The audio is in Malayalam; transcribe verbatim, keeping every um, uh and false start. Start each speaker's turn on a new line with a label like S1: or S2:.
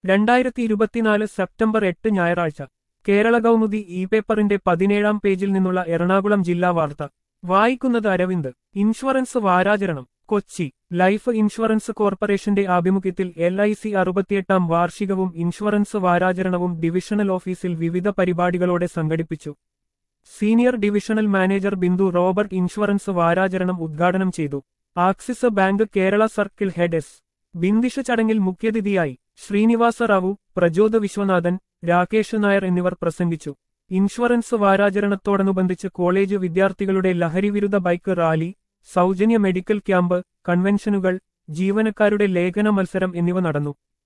S1: രണ്ടായിരത്തി ഇരുപത്തിനാല് സെപ്റ്റംബർ എട്ട് ഞായറാഴ്ച കേരള കൗമുദി ഇ പേപ്പറിന്റെ പതിനേഴാം പേജിൽ നിന്നുള്ള എറണാകുളം ജില്ലാ വാർത്ത വായിക്കുന്നത് അരവിന്ദ്. ഇൻഷുറൻസ് വാരാചരണം കൊച്ചി. ലൈഫ് ഇൻഷുറൻസ് കോർപ്പറേഷന്റെ ആഭിമുഖ്യത്തിൽ എൽ ഐ സി അറുപത്തിയെട്ടാം വാർഷികവും ഇൻഷുറൻസ് വാരാചരണവും ഡിവിഷണൽ ഓഫീസിൽ വിവിധ പരിപാടികളോടെ സംഘടിപ്പിച്ചു. Senior divisional manager Bindu Robert insurance വാരാചരണം ഉദ്ഘാടനം ചെയ്തു. Axis bank Kerala circle head S Bindisha ചടങ്ങിൽ മുഖ്യാതിഥിയായി. ശ്രീനിവാസ റാവു, പ്രചോദ് വിശ്വനാഥൻ, രാകേഷ് നായർ എന്നിവർ പ്രസംഗിച്ചു. ഇൻഷുറൻസ് വാരാചരണത്തോടനുബന്ധിച്ച് കോളേജ് വിദ്യാർത്ഥികളുടെ ലഹരിവിരുദ്ധ ബൈക്ക് റാലി, സൗജന്യ മെഡിക്കൽ ക്യാമ്പ്, കൺവെൻഷനുകൾ, ജീവനക്കാരുടെ ലേഖന മത്സരം എന്നിവ നടന്നു.